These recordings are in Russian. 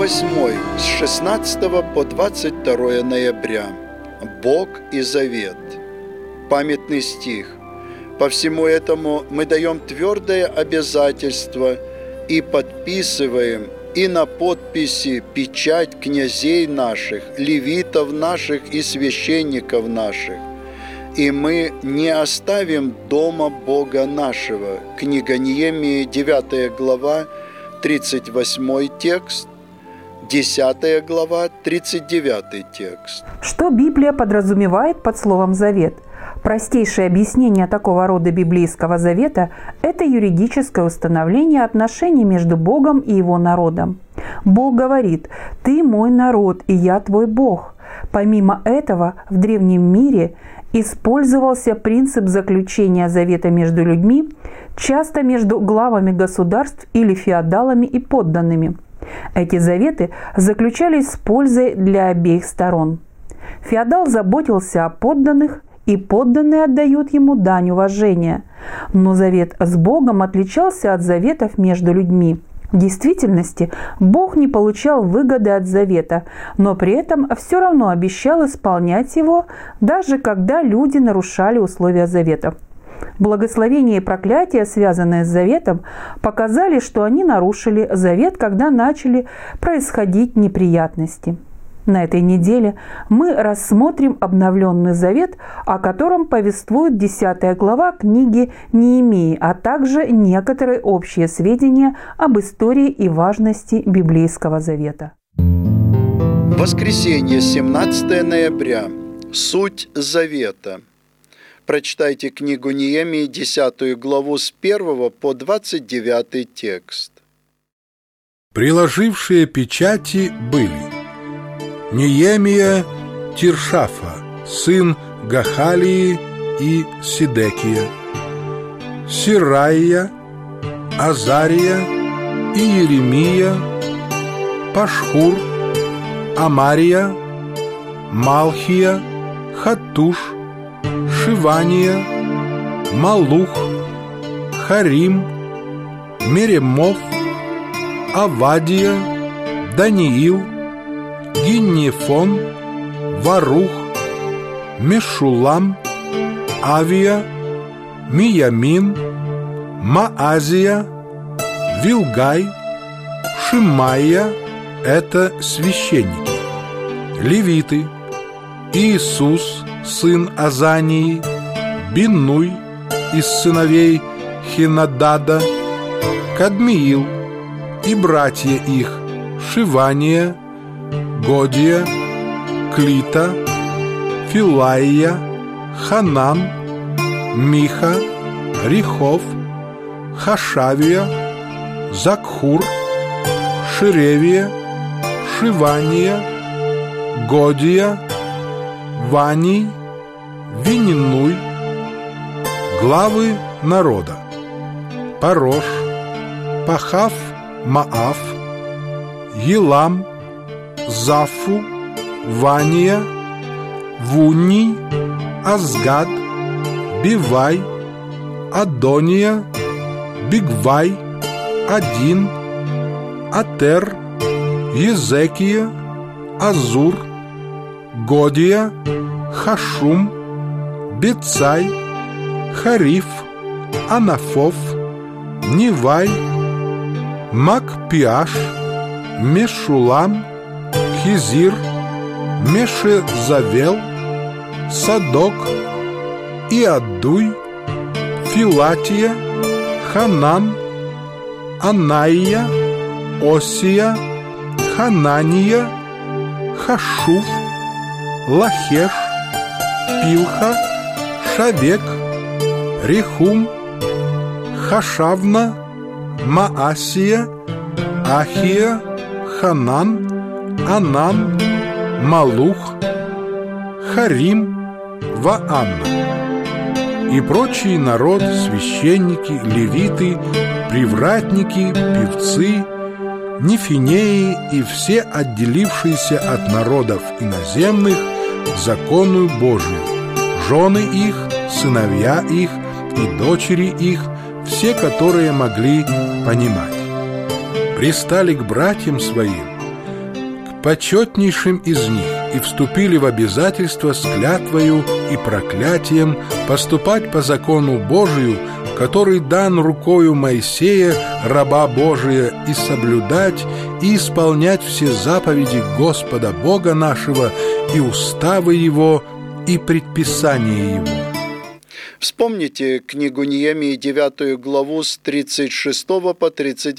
8 с 16 по 22 ноября. Бог и завет. Памятный стих. По всему этому мы даем твердое обязательство и подписываем и на подписи печать князей наших, левитов наших и священников наших. И мы не оставим дома Бога нашего. Книга Неемии, 9 глава, 38 текст, 10 глава, 39 текст. Что Библия подразумевает под словом «завет»? Простейшее объяснение такого рода библейского завета – это юридическое установление отношений между Богом и Его народом. Бог говорит: «Ты мой народ, и я твой Бог». Помимо этого, в древнем мире использовался принцип заключения завета между людьми, часто между главами государств или феодалами и подданными. Эти заветы заключались с пользой для обеих сторон. Феодал заботился о подданных, и подданные отдают ему дань уважения. Но завет с Богом отличался от заветов между людьми. В действительности Бог не получал выгоды от завета, но при этом все равно обещал исполнять его, даже когда люди нарушали условия завета. Благословения и проклятия, связанные с заветом, показали, что они нарушили завет, когда начали происходить неприятности. На этой неделе мы рассмотрим обновленный завет, о котором повествует 10 глава книги Неемии, а также некоторые общие сведения об истории и важности библейского завета. Воскресенье, 17 ноября. Суть завета. Прочитайте книгу Неемии, 10 главу с 1 по 29 текст. Приложившие печати были Неемия Тиршафа, сын Гахалии и Сидекия, Сираия, Азария и Иеремия, Пашхур, Амария, Малхия, Хаттуш, Шивания, Малух, Харим, Меремоth, Авадия, Даниил, Гиннефон, Варух, Мешулам, Авия, Миямин, Маазия, Вилгай, Шимайя – это священники, левиты, Иисус, сын Азании, Биннуй из сыновей Хинадада, Кадмиил и братья их Шивания, Годия, Клита, Филаия, Ханан, Миха, Рихов, Хашавия, Закхур, Ширевия, Шивания, Годия, Вани, Вининуй. Главы народа: Парош, Пахав, Маав, Елам, Зафу, Вания, Вунни, Азгад, Бивай, Адония, Бигвай, Один, Атер, Езекия, Азур, Годия, Хашум, Бецай, Хариф, Анафов, Нивай, Макпиаш, Мешулам, Хизир, Мешезавел, Садок, Иадуй, Филатия, Ханан, Анаия, Осия, Ханания, Хашуф, Лахеш, Пилха, Шавек, Рехум, Хашавна, Маасия, Ахия, Ханан, Анан, Малух, Харим, Ваанна. И прочий народ, священники, левиты, привратники, певцы, нефинеи и все отделившиеся от народов иноземных закону Божию, жены их, сыновья их и дочери их, все, которые могли понимать. Пристали к братьям своим, почетнейшим из них и вступили в обязательство с клятвою и проклятием поступать по закону Божию, который дан рукою Моисея, раба Божия, и соблюдать и исполнять все заповеди Господа Бога нашего и уставы Его и предписания Его». Вспомните книгу Неемии 9 главу с 36 по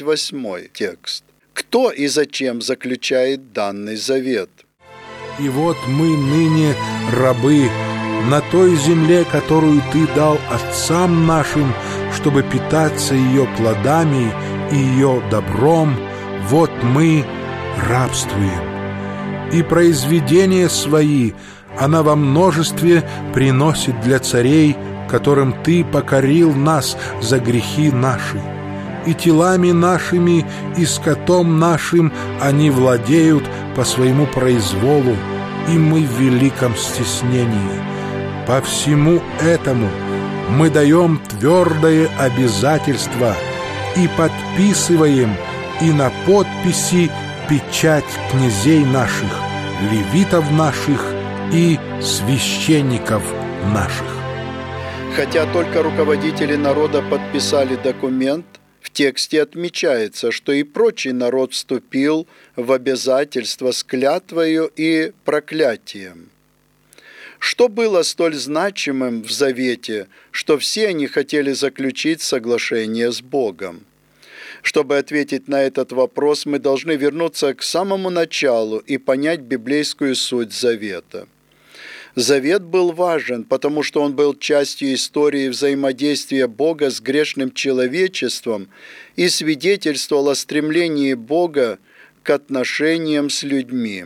38 текст. Кто и зачем заключает данный завет? «И вот мы ныне рабы на той земле, которую Ты дал отцам нашим, чтобы питаться ее плодами и ее добром, вот мы рабствуем. И произведения свои она во множестве приносит для царей, которым Ты покорил нас за грехи наши. И телами нашими, и скотом нашим они владеют по своему произволу, и мы в великом стеснении. По всему этому мы даем твердое обязательство и подписываем и на подписи печать князей наших, левитов наших и священников наших». Хотя только руководители народа подписали документ, в тексте отмечается, что и прочий народ вступил в обязательство с клятвою и проклятием. Что было столь значимым в завете, что все они хотели заключить соглашение с Богом? Чтобы ответить на этот вопрос, мы должны вернуться к самому началу и понять библейскую суть завета. Завет был важен, потому что он был частью истории взаимодействия Бога с грешным человечеством и свидетельствовал о стремлении Бога к отношениям с людьми.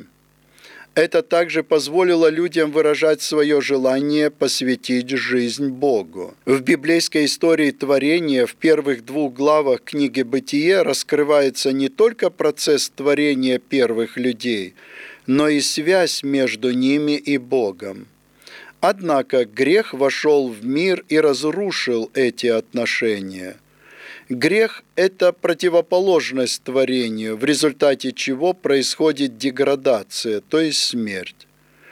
Это также позволило людям выражать свое желание посвятить жизнь Богу. В библейской истории творения в первых 2 главах книги «Бытие» раскрывается не только процесс творения первых людей, но и связь между ними и Богом. Однако грех вошел в мир и разрушил эти отношения. Грех – это противоположность творению, в результате чего происходит деградация, то есть смерть.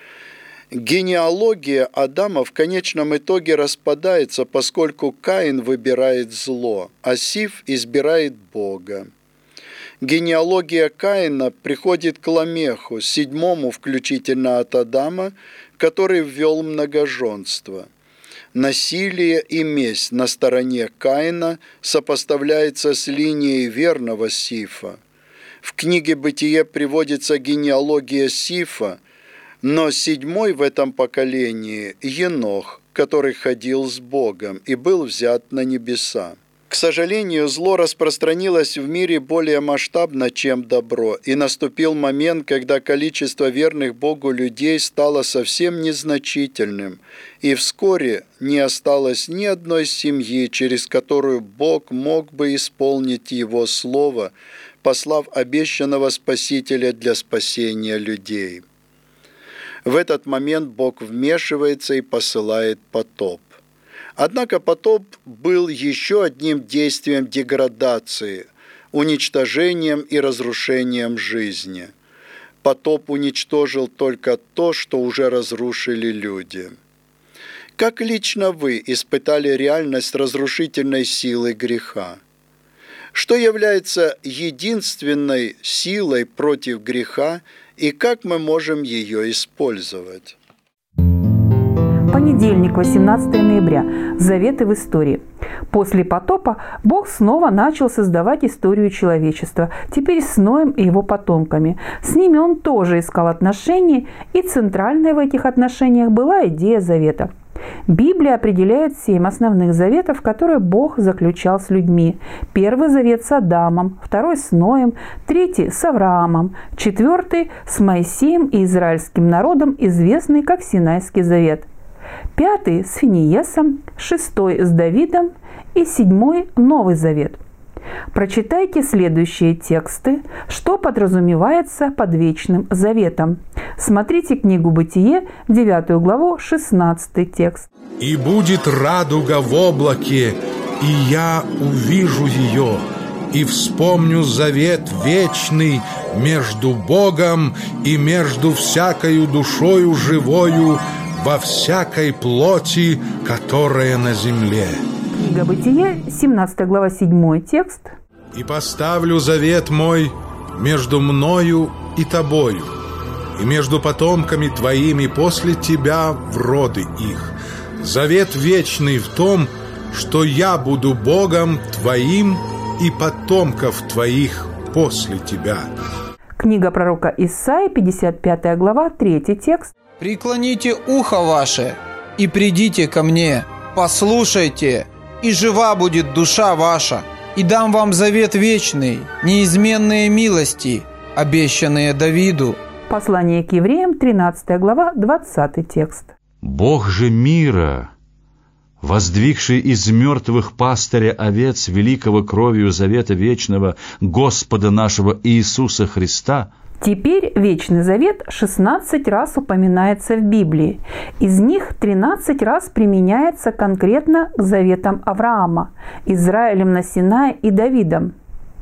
Генеалогия Адама в конечном итоге распадается, поскольку Каин выбирает зло, а Сиф избирает Бога. Генеалогия Каина приходит к Ламеху, 7-му включительно от Адама, который ввел многоженство. Насилие и месть на стороне Каина сопоставляется с линией верного Сифа. В книге «Бытие» приводится генеалогия Сифа, но 7-й в этом поколении – Енох, который ходил с Богом и был взят на небеса. К сожалению, зло распространилось в мире более масштабно, чем добро, и наступил момент, когда количество верных Богу людей стало совсем незначительным, и вскоре не осталось ни одной семьи, через которую Бог мог бы исполнить Его Слово, послав обещанного Спасителя для спасения людей. В этот момент Бог вмешивается и посылает потоп. Однако потоп был еще одним действием деградации, уничтожением и разрушением жизни. Потоп уничтожил только то, что уже разрушили люди. Как лично вы испытали реальность разрушительной силы греха? Что является единственной силой против греха и как мы можем ее использовать? Понедельник, 18 ноября. Заветы в истории. После потопа Бог снова начал создавать историю человечества, теперь с Ноем и его потомками. С ними он тоже искал отношения, и центральной в этих отношениях была идея завета. Библия определяет 7 основных заветов, которые Бог заключал с людьми. Первый завет с Адамом, второй с Ноем, третий с Авраамом, четвертый с Моисеем и израильским народом, известный как Синайский завет. Пятый с Финиесом, шестой с Давидом и 7 Новый Завет. Прочитайте следующие тексты, что подразумевается под Вечным Заветом. Смотрите книгу «Бытие», 9 главу, 16 текст. «И будет радуга в облаке, и я увижу ее, и вспомню завет вечный между Богом и между всякою душою живою во всякой плоти, которая на земле». Книга Бытие, 17 глава, 7 текст. «И поставлю завет мой между мною и тобою, и между потомками твоими после тебя в роды их. Завет вечный в том, что я буду Богом твоим и потомков твоих после тебя». Книга пророка Исаии, 55 глава, 3 текст. «Преклоните ухо ваше и придите ко мне, послушайте, и жива будет душа ваша, и дам вам завет вечный, неизменные милости, обещанные Давиду». Послание к евреям, 13 глава, 20 текст. «Бог же мира, воздвигший из мертвых пастыря овец великого кровью завета вечного Господа нашего Иисуса Христа». Теперь Вечный Завет 16 раз упоминается в Библии. Из них 13 раз применяется конкретно к заветам Авраама, Израилем на Синае и Давидом.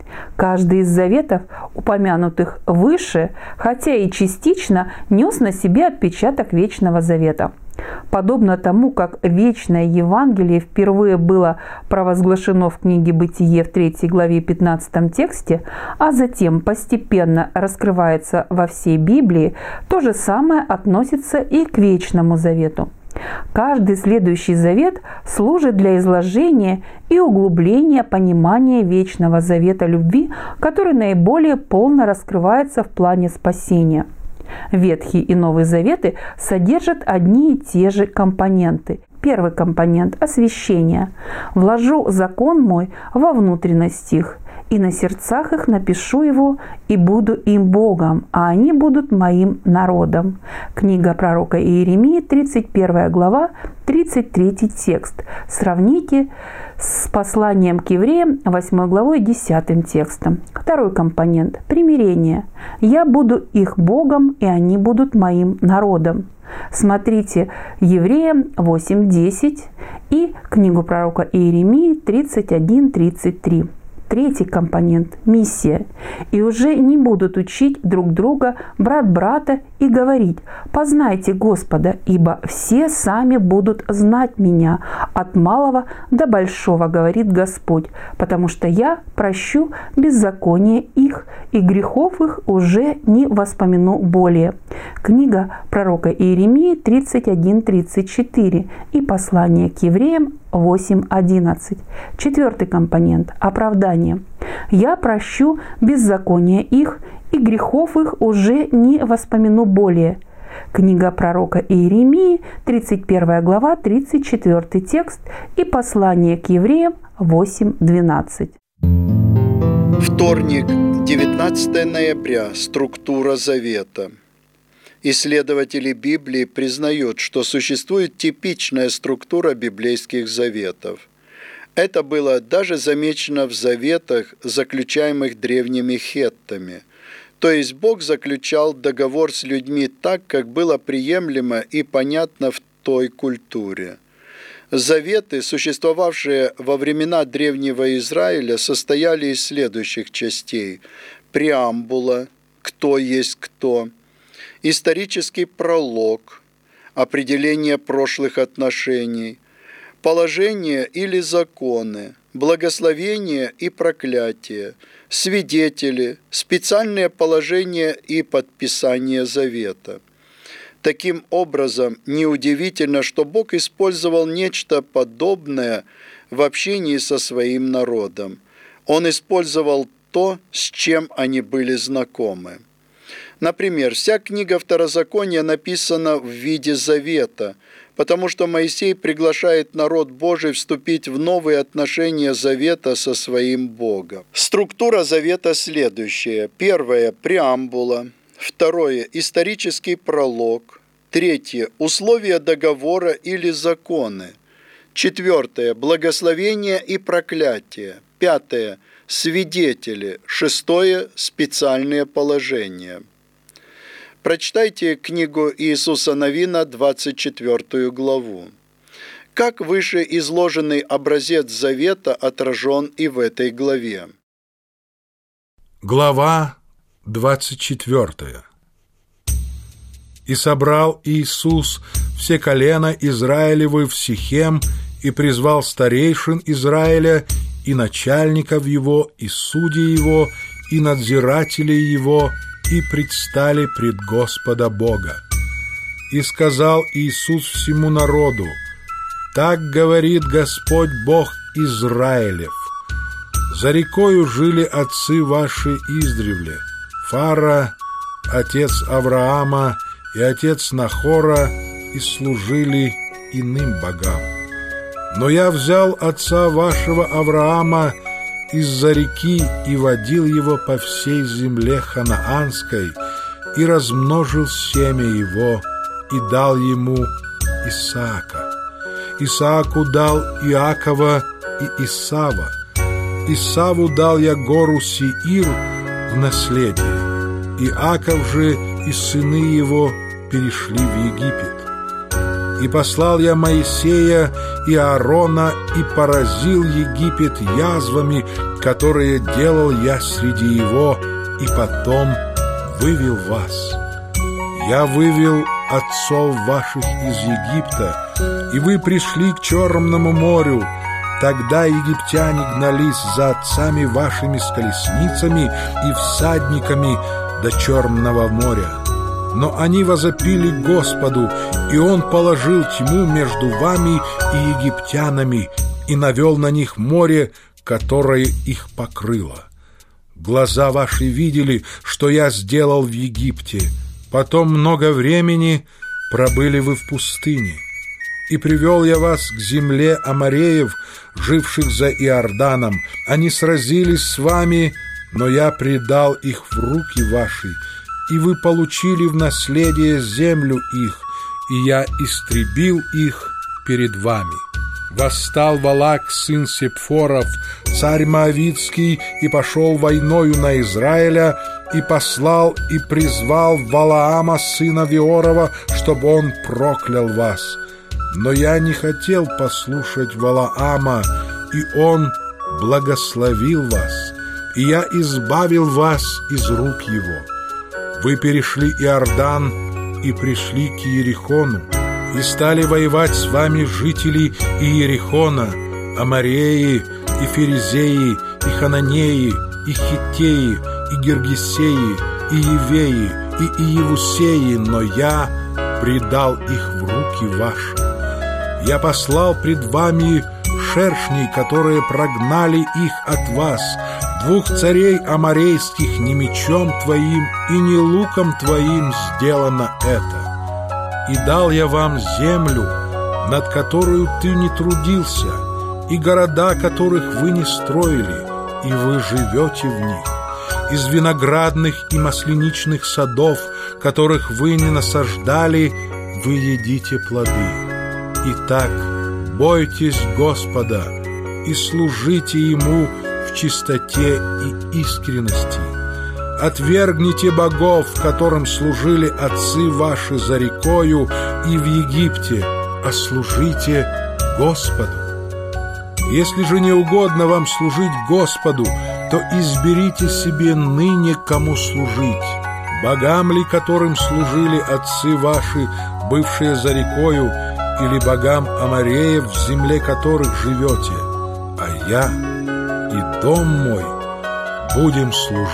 Каждый из заветов, упомянутых выше, хотя и частично, нес на себе отпечаток Вечного Завета. Подобно тому, как Вечное Евангелие впервые было провозглашено в книге «Бытие» в 3 главе 15 тексте, а затем постепенно раскрывается во всей Библии, то же самое относится и к Вечному Завету. Каждый следующий завет служит для изложения и углубления понимания Вечного Завета любви, который наиболее полно раскрывается в плане спасения. Ветхий и Новый Заветы содержат одни и те же компоненты. Первый компонент – освящение. «Вложу закон мой во внутренность их, и на сердцах их напишу его, и буду им Богом, а они будут моим народом». Книга пророка Иеремии, 31 глава, 33 текст. Сравните с посланием к евреям, 8 главой, 10 текстом. Второй компонент – примирение. «Я буду их Богом, и они будут моим народом». Смотрите Евреям 8:10 и книгу пророка Иеремии 31:33. Третий компонент – миссия. «И уже не будут учить друг друга, брат брата, и говорить: познайте Господа, ибо все сами будут знать меня, от малого до большого, говорит Господь, потому что я прощу беззаконие их, и грехов их уже не воспомяну более». Книга пророка Иеремии 31:34 и послание к евреям 8:11. Четвертый компонент – оправдание. «Я прощу беззаконие их, и грехов их уже не воспомяну более». Книга пророка Иеремии, 31 глава, 34 текст и послание к евреям 8:12. Вторник, 19 ноября. Структура завета. Исследователи Библии признают, что существует типичная структура библейских заветов. Это было даже замечено в заветах, заключаемых древними хеттами. То есть Бог заключал договор с людьми так, как было приемлемо и понятно в той культуре. Заветы, существовавшие во времена Древнего Израиля, состояли из следующих частей: преамбула «Кто есть кто», исторический пролог, определение прошлых отношений, положения или законы, благословения и проклятия, свидетели, специальные положения и подписание завета. Таким образом, неудивительно, что Бог использовал нечто подобное в общении со своим народом. Он использовал то, с чем они были знакомы. Например, вся книга Второзакония написана в виде завета, потому что Моисей приглашает народ Божий вступить в новые отношения завета со своим Богом. Структура завета следующая. Первое – преамбула. Второе – исторический пролог. Третье – условия договора или законы. Четвертое – благословение и проклятие. Пятое – свидетели. Шестое – специальные положения. Прочитайте книгу Иисуса Навина, 24 главу. Как выше изложенный образец завета отражен и в этой главе. Глава 24. «И собрал Иисус все колена Израилевы в Сихем, и призвал старейшин Израиля, и начальников его, и судей его, и надзирателей его, и предстали пред Господа Бога. И сказал Иисус всему народу: так говорит Господь Бог Израилев: за рекою жили отцы ваши издревле, Фара, отец Авраама, и отец Нахора, и служили иным богам. Но я взял отца вашего Авраама из-за реки и водил его по всей земле ханаанской, и размножил семя его, и дал ему Исаака. Исааку дал Иакова и Исава. Исаву дал я гору Сеир в наследие. Иаков же и сыны его перешли в Египет. И послал я Моисея и Аарона, и поразил Египет язвами, которые делал я среди его, и потом вывел вас. Я вывел отцов ваших из Египта, и вы пришли к Черному морю. Тогда египтяне гнались за отцами вашими с колесницами и всадниками до Черного моря. Но они возопили Господу, и Он положил тьму между вами и египтянами, и навел на них море, которое их покрыло. Глаза ваши видели, что я сделал в Египте. Потом много времени пробыли вы в пустыне. И привел я вас к земле амореев, живших за Иорданом. Они сразились с вами, но я предал их в руки ваши, и вы получили в наследие землю их, и я истребил их перед вами. Восстал Валак, сын Сепфоров, царь Моавитский, и пошел войною на Израиля, и послал и призвал Валаама, сына Виорова, чтобы он проклял вас. Но я не хотел послушать Валаама, и он благословил вас, и я избавил вас из рук его. Вы перешли Иордан и пришли к Иерихону, и стали воевать с вами жители Иерихона, Амореи, и Ферезеи, и Хананеи, и Хиттеи, и Гергесеи, и Евеи, и Иевусеи, но я предал их в руки ваши. Я послал пред вами шершней, которые прогнали их от вас, 2 царей аморейских, не мечом твоим и не луком твоим сделано это. И дал я вам землю, над которую ты не трудился, и города, которых вы не строили, и вы живете в них. Из виноградных и масляничных садов, которых вы не насаждали, вы едите плоды. Итак, бойтесь Господа и служите Ему в чистоте и искренности. Отвергните богов, которым служили отцы ваши за рекою и в Египте, а служите Господу. Если же не угодно вам служить Господу, то изберите себе ныне, кому служить. Богам ли, которым служили отцы ваши, бывшие за рекою, или богам амореев, в земле которых живете? А я и дом мой будем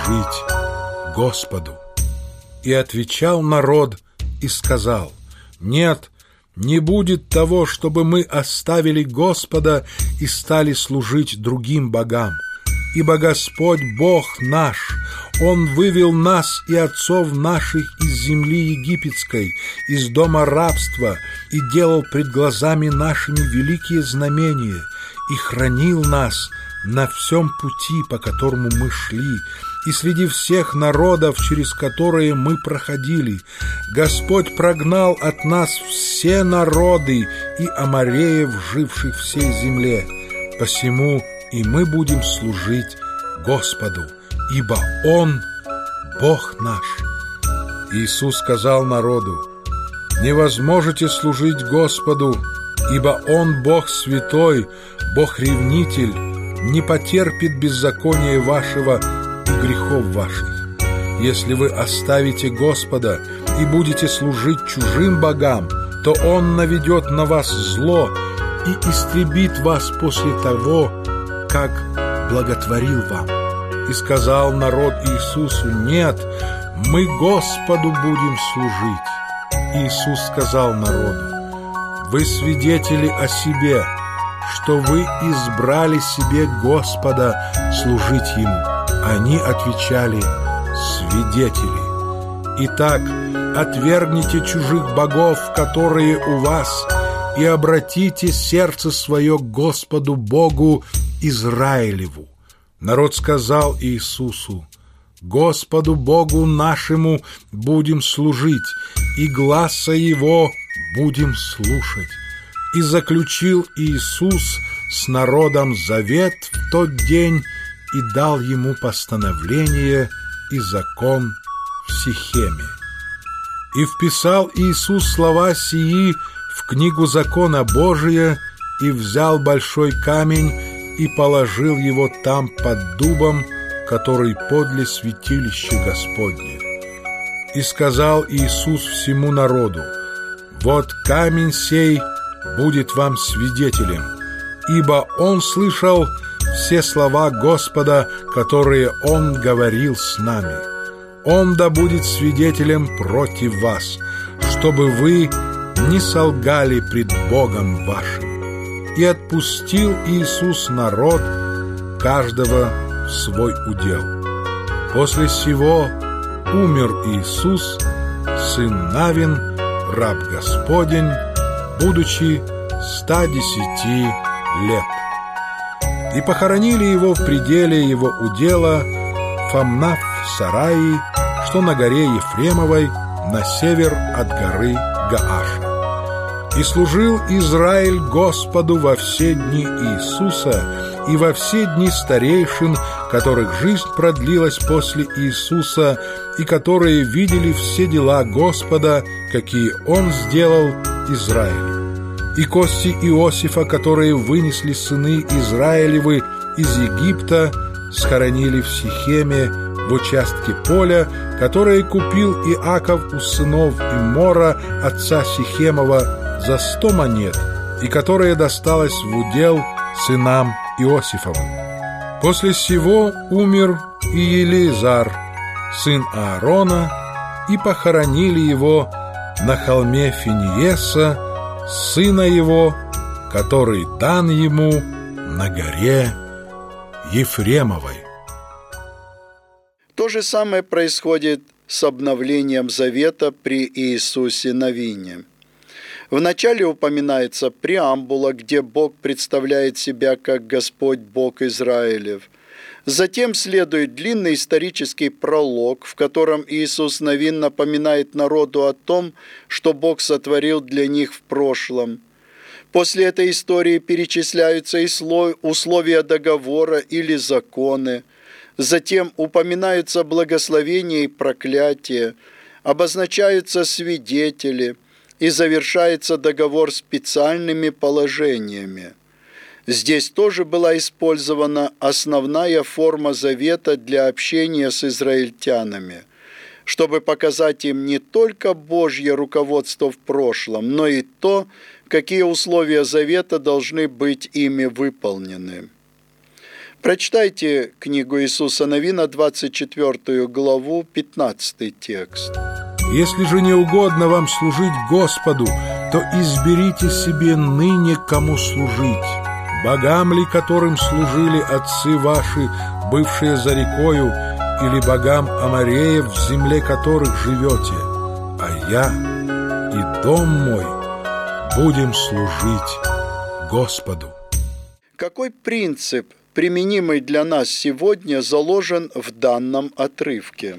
служить Господу. И отвечал народ и сказал: нет, не будет того, чтобы мы оставили Господа и стали служить другим богам. Ибо Господь Бог наш, Он вывел нас и отцов наших из земли египетской, из дома рабства, и делал пред глазами нашими великие знамения, и хранил нас на всем пути, по которому мы шли, и среди всех народов, через которые мы проходили. Господь прогнал от нас все народы и амореев, живших в всей земле. Посему и мы будем служить Господу, ибо Он Бог наш. Иисус сказал народу: не возможете служить Господу, ибо Он Бог святой, Бог ревнитель, не потерпит беззакония вашего, и грехов ваших. Если вы оставите Господа и будете служить чужим богам, то Он наведет на вас зло и истребит вас после того, как благотворил вам». И сказал народ Иисусу: «Нет, мы Господу будем служить». Иисус сказал народу: «Вы свидетели о себе, что вы избрали себе Господа служить Ему». Они отвечали: «Свидетели. Итак, отвергните чужих богов, которые у вас, и обратите сердце свое к Господу Богу Израилеву». Народ сказал Иисусу: «Господу Богу нашему будем служить, и гласа Его будем слушать». И заключил Иисус с народом завет в тот день и дал ему постановление и закон в Сихеме. И вписал Иисус слова сии в книгу закона Божия, и взял большой камень и положил его там под дубом, который подле святилища Господня. И сказал Иисус всему народу: «Вот камень сей будет вам свидетелем, ибо Он слышал все слова Господа, которые Он говорил с нами. Он да будет свидетелем против вас, чтобы вы не солгали пред Богом вашим». И отпустил Иисус народ, каждого в свой удел. После сего умер Иисус, сын Навин, раб Господень, будучи 110 лет. И похоронили его в пределе его удела Фамнав в Сараи, что на горе Ефремовой, на север от горы Гааша. И служил Израиль Господу во все дни Иисуса и во все дни старейшин, которых жизнь продлилась после Иисуса, и которые видели все дела Господа, какие Он сделал Израилю. И кости Иосифа, которые вынесли сыны Израилевы из Египта, схоронили в Сихеме, в участке поля, которое купил Иаков у сынов Имора, отца Сихемова, за 100 монет, и которое досталось в удел сынам Иосифовым. После сего умер и Елеазар, сын Аарона, и похоронили его на холме Финиеса, сына его, который дан ему на горе Ефремовой. То же самое происходит с обновлением завета при Иисусе Навине. Вначале упоминается преамбула, где Бог представляет себя как Господь Бог Израилев. Затем следует длинный исторический пролог, в котором Иисус Навин напоминает народу о том, что Бог сотворил для них в прошлом. После этой истории перечисляются и условия договора или законы. Затем упоминаются благословения и проклятия, обозначаются свидетели, и завершается договор специальными положениями. Здесь тоже была использована основная форма завета для общения с израильтянами, чтобы показать им не только Божье руководство в прошлом, но и то, какие условия завета должны быть ими выполнены. Прочитайте книгу Иисуса Навина, 24 главу, 15 текст. «Если же не угодно вам служить Господу, то изберите себе ныне, кому служить, богам ли, которым служили отцы ваши, бывшие за рекою, или богам Амореев, в земле которых живете, а я и дом мой будем служить Господу». Какой принцип, применимый для нас сегодня, заложен в данном отрывке?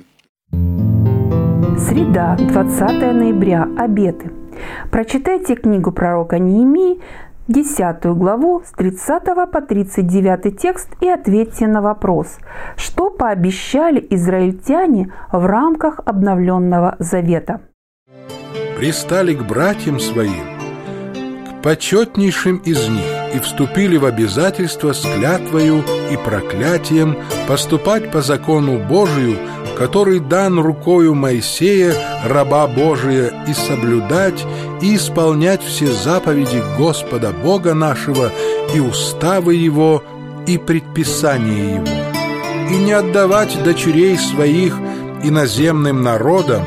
Среда, 20 ноября. Обеты. Прочитайте книгу пророка Неемии, 10 главу, с 30 по 39 текст и ответьте на вопрос, что пообещали израильтяне в рамках обновленного завета. «Пристали к братьям своим, к почетнейшим из них, и вступили в обязательство с клятвою и проклятием поступать по закону Божию, который дан рукою Моисея, раба Божия, и соблюдать и исполнять все заповеди Господа Бога нашего и уставы Его и предписания Его, и не отдавать дочерей своих иноземным народам,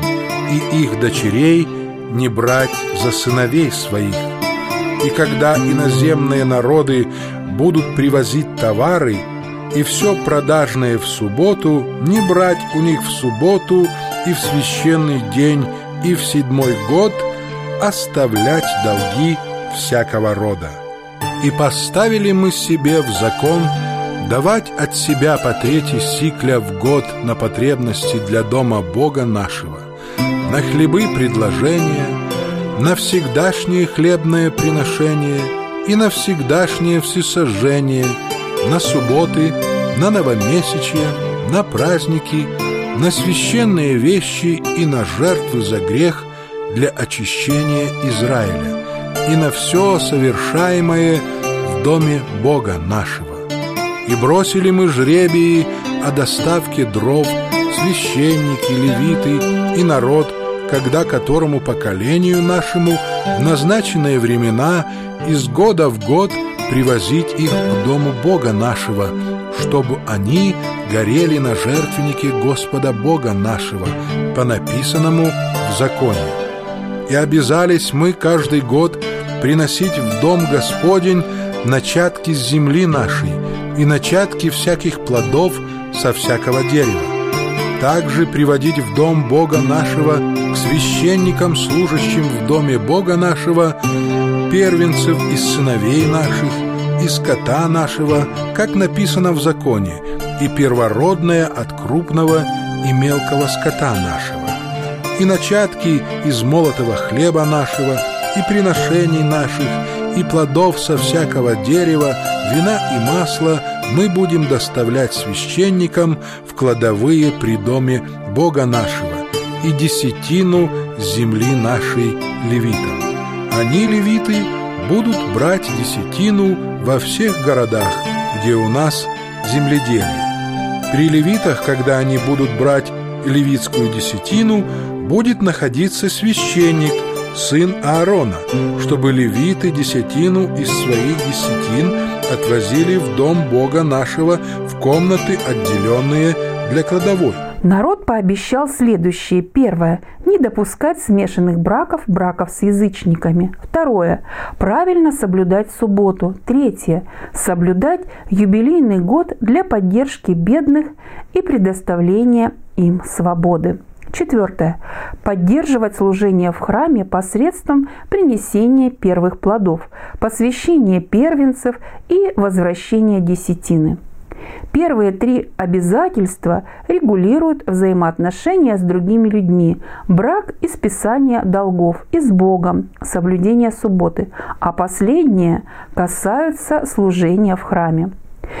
и их дочерей не брать за сыновей своих. И когда иноземные народы будут привозить товары, и все продажное в субботу, не брать у них в субботу и в священный день, и в 7-й год оставлять долги всякого рода. И поставили мы себе в закон давать от себя по 3 сикля в год на потребности для дома Бога нашего, на хлебы предложения, на всегдашнее хлебное приношение и на всегдашнее всесожжение, на субботы, на новомесячья, на праздники, на священные вещи и на жертвы за грех для очищения Израиля, и на все совершаемое в доме Бога нашего. И бросили мы жребии о доставке дров, священники, левиты и народ, когда которому поколению нашему в назначенные времена из года в год привозить их к дому Бога нашего, чтобы они горели на жертвеннике Господа Бога нашего, по написанному в законе. И обязались мы каждый год приносить в дом Господень начатки с земли нашей и начатки всяких плодов со всякого дерева. Также приводить в дом Бога нашего к священникам, служащим в доме Бога нашего, первенцев из сыновей наших, и скота нашего, как написано в законе, и первородное от крупного и мелкого скота нашего, и начатки из молотого хлеба нашего, и приношений наших, и плодов со всякого дерева, вина и масла мы будем доставлять священникам в кладовые при доме Бога нашего, и 10 земли нашей левитам. Они, левиты, будут брать 10 во всех городах, где у нас земледелие. При левитах, когда они будут брать левитскую 10, будет находиться священник, сын Аарона, чтобы левиты 10 из своих 10 отвозили в дом Бога нашего в комнаты, отделенные для кладовой. Народ пообещал следующее. Первое – не допускать смешанных браков с язычниками. Второе – правильно соблюдать субботу. Третье – соблюдать юбилейный год для поддержки бедных и предоставления им свободы. Четвертое – поддерживать служение в храме посредством принесения первых плодов, посвящения первенцев и возвращения десятины. Первые 3 обязательства регулируют взаимоотношения с другими людьми, брак и списание долгов, и с Богом, соблюдение субботы, а последние касаются служения в храме.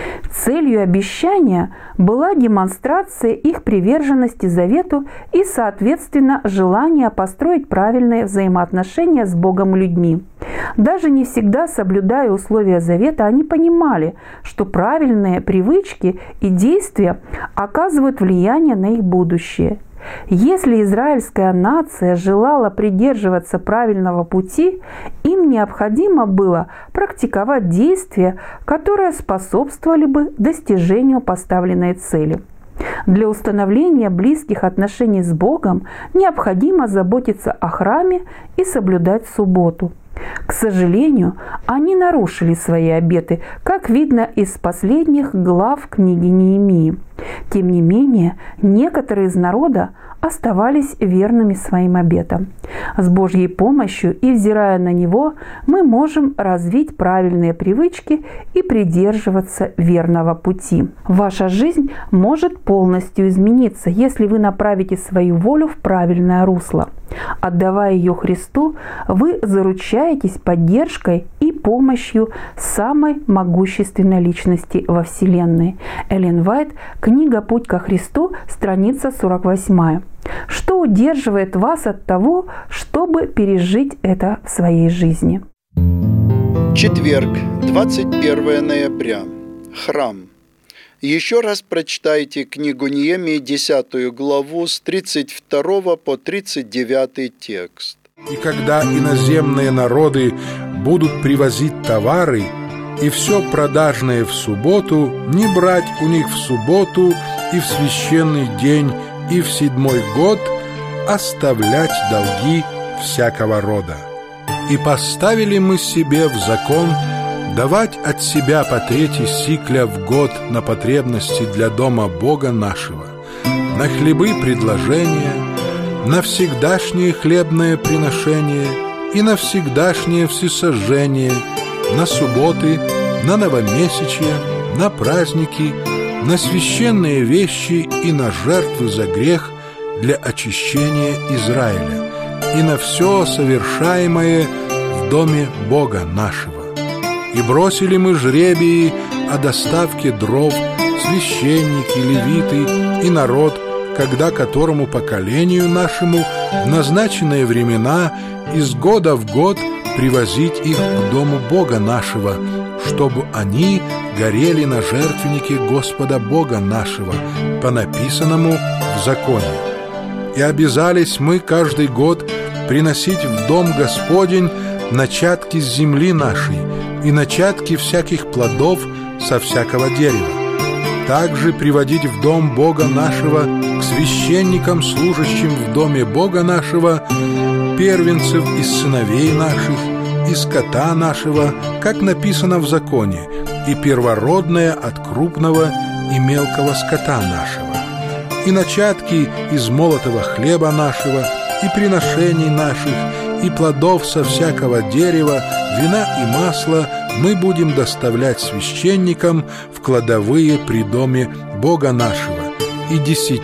Целью обещания была демонстрация их приверженности завету и, соответственно, желание построить правильные взаимоотношения с Богом и людьми. Даже не всегда соблюдая условия завета, они понимали, что правильные привычки и действия оказывают влияние на их будущее. Если израильская нация желала придерживаться правильного пути, им необходимо было практиковать действия, которые способствовали бы достижению поставленной цели. Для установления близких отношений с Богом необходимо заботиться о храме и соблюдать субботу. К сожалению, они нарушили свои обеты, как видно из последних глав книги Неемии. Тем не менее, некоторые из народа оставались верными своим обетам. С Божьей помощью и взирая на Него, мы можем развить правильные привычки и придерживаться верного пути. Ваша жизнь может полностью измениться, если вы направите свою волю в правильное русло. Отдавая ее Христу, вы заручаетесь поддержкой и помощью самой могущественной личности во Вселенной. Эллен Уайт, книга «Путь ко Христу», страница 48. Что удерживает вас от того, чтобы пережить это в своей жизни? Четверг, 21 ноября. Храм. Еще раз прочитайте книгу Неемии, 10 главу, с 32 по 39 текст. И когда иноземные народы будут привозить товары, и все продажное в субботу, не брать у них в субботу и в священный день, и в 7-й год оставлять долги всякого рода. И поставили мы себе в закон давать от себя по 3 сикля в год на потребности для дома Бога нашего, на хлебы предложения, на всегдашнее хлебное приношение и на всегдашнее всесожжение, на субботы, на новомесячья, на праздники, на священные вещи и на жертвы за грех для очищения Израиля, и на все совершаемое в доме Бога нашего. И бросили мы жребии о доставке дров, священники, левиты и народ, когда которому поколению нашему в назначенные времена из года в год привозить их к дому Бога нашего, чтобы они горели на жертвеннике Господа Бога нашего, по написанному в законе. И обязались мы каждый год приносить в дом Господень начатки с земли нашей и начатки всяких плодов со всякого дерева. Также приводить в дом Бога нашего к священникам, служащим в доме Бога нашего, первенцев из сыновей наших, и скота нашего, как написано в законе, и первородное от крупного и мелкого скота нашего, и начатки из молотого хлеба нашего, и приношений наших, и плодов со всякого дерева, вина и масла мы будем доставлять священникам в кладовые при доме Бога нашего, и 10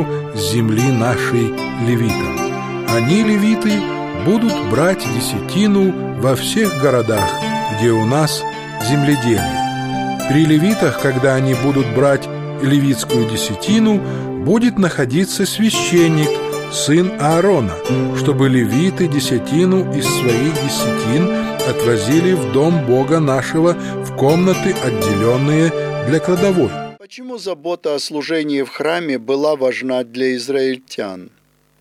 земли нашей левитам. Они, левиты, будут брать 10 во всех городах, где у нас земледелие. При левитах, когда они будут брать левитскую 10, будет находиться священник, сын Аарона, чтобы левиты 10 из своих 10 отвозили в дом Бога нашего в комнаты, отделенные для кладовой. Почему забота о служении в храме была важна для израильтян?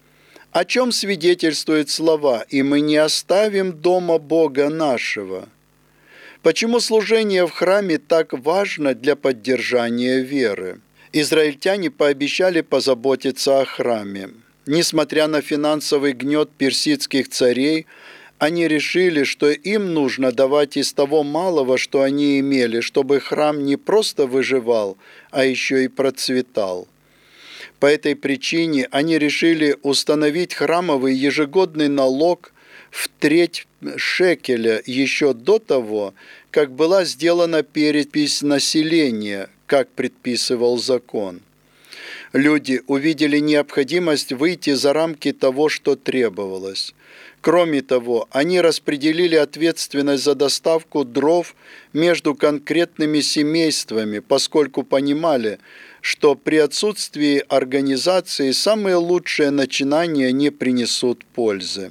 О чем свидетельствуют слова «и мы не оставим дома Бога нашего»? Почему служение в храме так важно для поддержания веры? Израильтяне пообещали позаботиться о храме. Несмотря на финансовый гнет персидских царей, они решили, что им нужно давать из того малого, что они имели, чтобы храм не просто выживал, а еще и процветал. По этой причине они решили установить храмовый ежегодный налог в 1/3 шекеля еще до того, как была сделана перепись населения, как предписывал закон. Люди увидели необходимость выйти за рамки того, что требовалось. Кроме того, они распределили ответственность за доставку дров между конкретными семействами, поскольку понимали, что при отсутствии организации самые лучшие начинания не принесут пользы.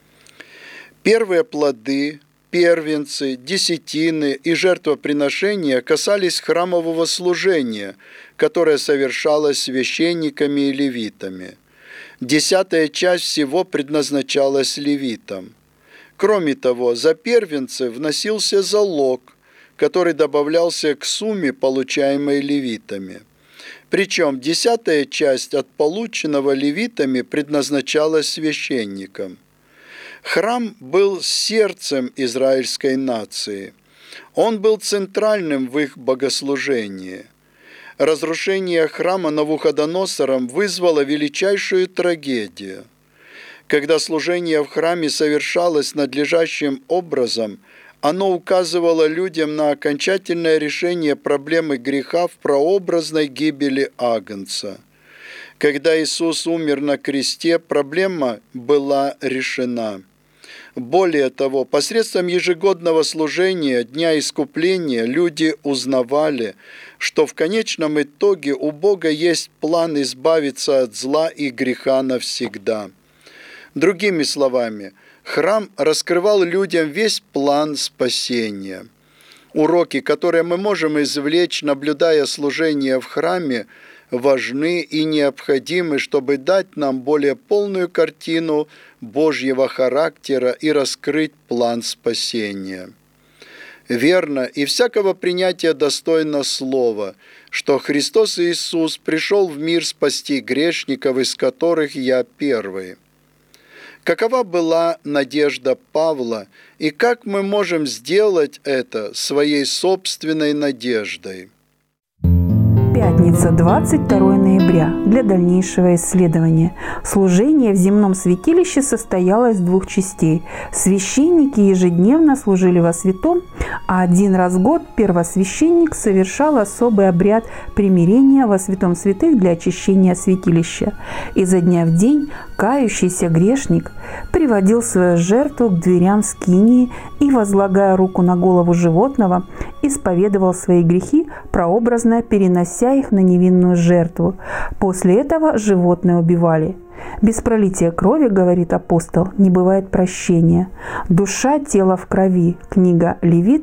Первые плоды, первенцы, десятины и жертвоприношения касались храмового служения, которое совершалось священниками и левитами. 10-я часть всего предназначалась левитам. Кроме того, за первенцев вносился залог, который добавлялся к сумме, получаемой левитами. Причем 10-я часть от полученного левитами предназначалась священникам. Храм был сердцем израильской нации. Он был центральным в их богослужении. Разрушение храма Навуходоносором вызвало величайшую трагедию. Когда служение в храме совершалось надлежащим образом, оно указывало людям на окончательное решение проблемы греха в прообразной гибели Агнца. Когда Иисус умер на кресте, проблема была решена. Более того, посредством ежегодного служения Дня Искупления люди узнавали, что в конечном итоге у Бога есть план избавиться от зла и греха навсегда. Другими словами, храм раскрывал людям весь план спасения. Уроки, которые мы можем извлечь, наблюдая служение в храме, важны и необходимы, чтобы дать нам более полную картину Божьего характера и раскрыть план спасения. Верно и всякого принятия достойно слова, что Христос Иисус пришел в мир спасти грешников, из которых я первый. Какова была надежда Павла, и как мы можем сделать это своей собственной надеждой? Пятница, 22 ноября. Для дальнейшего исследования. Служение в земном святилище состоялось в 2 частей. Священники ежедневно служили во святом, а один раз в год первосвященник совершал особый обряд примирения во святом святых для очищения святилища. Изо дня в день кающийся грешник приводил свою жертву к дверям скинии и, возлагая руку на голову животного, исповедовал свои грехи, прообразно перенося их на невинную жертву. После этого животное убивали. «Без пролития крови, — говорит апостол, — не бывает прощения. Душа, тело в крови». Книга Левит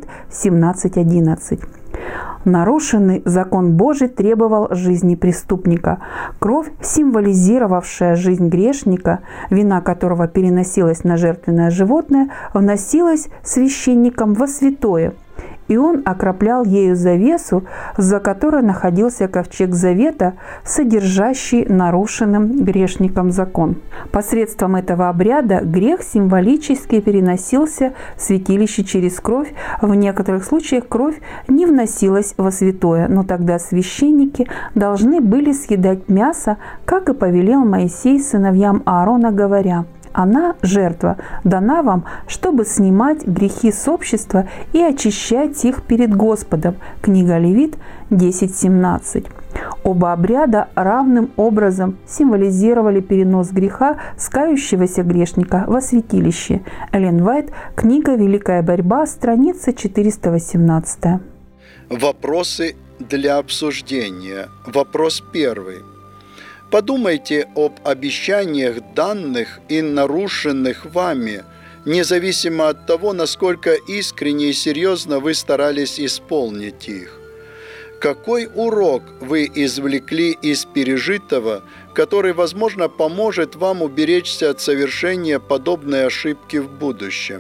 17:11. Нарушенный закон Божий требовал жизни преступника. Кровь, символизировавшая жизнь грешника, вина которого переносилась на жертвенное животное, вносилась священником во святое, и он окроплял ею завесу, за которой находился ковчег завета, содержащий нарушенным грешником закон. Посредством этого обряда грех символически переносился в святилище через кровь. В некоторых случаях кровь не вносилась во святое, но тогда священники должны были съедать мясо, как и повелел Моисей сыновьям Аарона, говоря: «Она, жертва, дана вам, чтобы снимать грехи с общества и очищать их перед Господом». Книга Левит 10:17. Оба обряда равным образом символизировали перенос греха с кающегося грешника во святилище. Эллен Уайт, книга «Великая борьба», страница 418. Вопросы для обсуждения. Вопрос первый. Подумайте об обещаниях, данных и нарушенных вами, независимо от того, насколько искренне и серьезно вы старались исполнить их. Какой урок вы извлекли из пережитого, который, возможно, поможет вам уберечься от совершения подобной ошибки в будущем?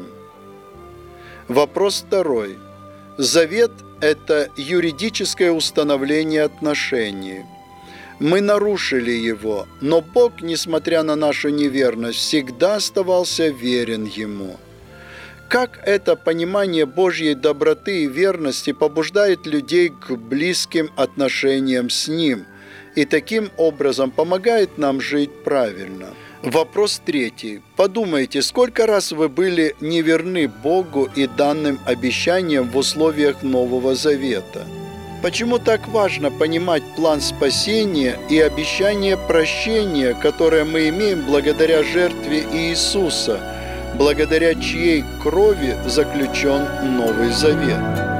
Вопрос второй. Завет – это юридическое установление отношений. Мы нарушили его, но Бог, несмотря на нашу неверность, всегда оставался верен Ему. Как это понимание Божьей доброты и верности побуждает людей к близким отношениям с Ним и таким образом помогает нам жить правильно? Вопрос третий. Подумайте, сколько раз вы были неверны Богу и данным обещаниям в условиях Нового Завета? Почему так важно понимать план спасения и обещание прощения, которое мы имеем благодаря жертве Иисуса, благодаря чьей крови заключен Новый Завет?